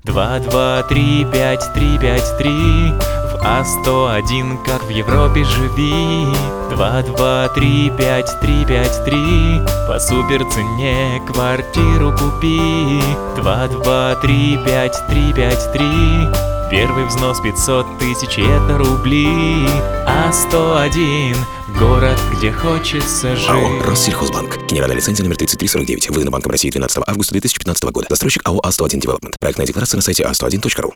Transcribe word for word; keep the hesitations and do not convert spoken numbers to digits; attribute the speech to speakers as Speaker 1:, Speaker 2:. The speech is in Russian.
Speaker 1: Два, два, три, пять, три, пять, три. В А сто один, как в Европе живи. Два, два, три, пять, три, пять, три. По супер цене квартиру купи. Два, два, три, пять, три, пять, три. Первый взнос пятьсот тысяч, это рубли. А сто один, город, где хочется жить.
Speaker 2: АО «Россельхозбанк». Генеральная лицензия номер тридцать три сорок девять. Выдана Банком России двенадцатого августа две тысячи пятнадцатого года. Застройщик АО «А сто один Девелопмент». Проектная декларация на сайте а сто один точка ру.